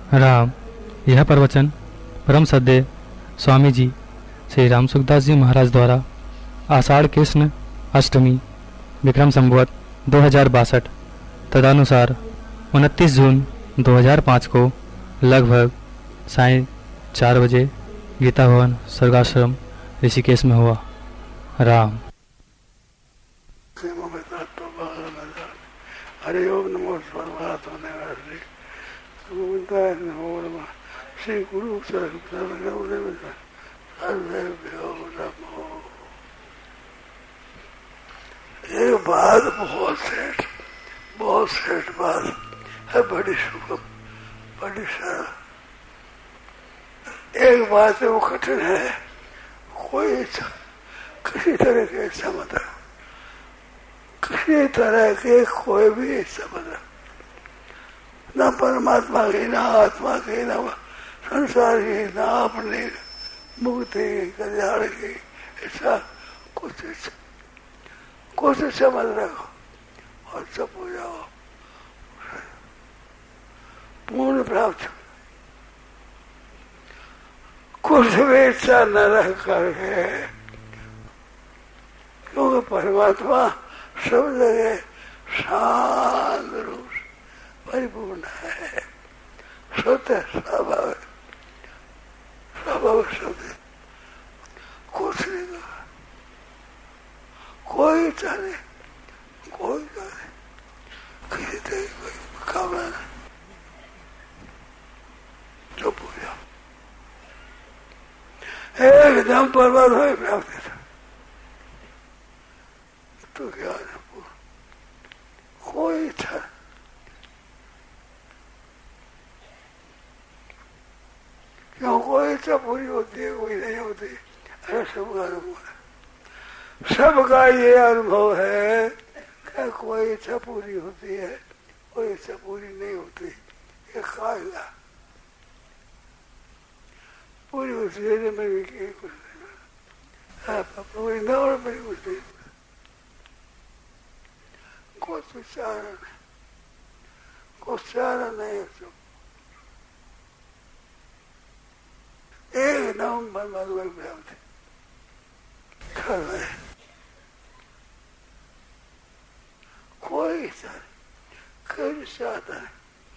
राम। यह प्रवचन परम सद्य स्वामी जी श्री राम सुखदास जी महाराज द्वारा आषाढ़ कृष्ण अष्टमी विक्रम संवत 2062 तदनुसार 29 जून 2005 को लगभग साय 4 बजे गीता भवन स्वर्गाश्रम ऋषिकेश में हुआ। राम। हरि ओम नमो सर्वात्मने श्री गुरु एक बात बहुत श्रेष्ठ बात है, बड़ी सुगम, बड़ी सरल। एक बात है वो कठिन है, कोई किसी तरह के समझ, किसी तरह के कोई भी समझ, न परमात्मा की, न आत्मा की, न संसार की, न अपनी मुक्ति कल्याण की, ऐसा कुछ समझ रखो और सब हो जाओ पूर्ण प्राप्त। कुछ भी इच्छा न रख करके, क्योंकि परमात्मा सब जगह शांत रूप परिपूर्ण है, स्वतः स्वाभाविक शब्द, कुछ नहीं कर, कोई इच्छा नहीं, कोई किसी तरह कोई कामना नहीं, जो पूजा एकदम परमात्मा ही प्राप्त था। तो क्या कोई इच्छा नहीं, क्यों कोई इच्छा पूरी होती है, कोई नहीं होती। अरे सबका अनुभव है, सबका ये अनुभव है कि कोई इच्छा पूरी होती है, कोई इच्छा पूरी नहीं होती। ये कायदा पूरी होती है, मैं भी कुछ नहीं, पूरी न और मेरी कुछ नहीं, कुछ विचार नहीं, कुछ चारा नहीं है, सब एकदम परमात्मा की प्राप्ति कर रहे, कोई इच्छा नहीं, कोई चाहता नहीं।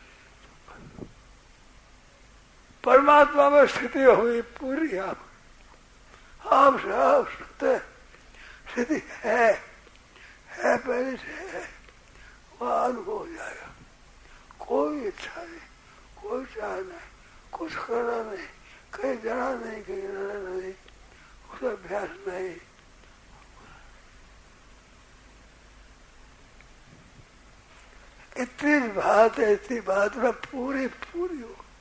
परमात्मा में स्थिति हुई पूरी, आप सत्य स्थिति है पहले से है, वह अनुभव हो जाएगा। कोई इच्छा नहीं, कोई चाह नहीं, कुछ करना नहीं, कहीं जाना नहीं, कहीं रहना नहीं, उसका अभ्यास नहीं। इतनी बात में पूरी हो,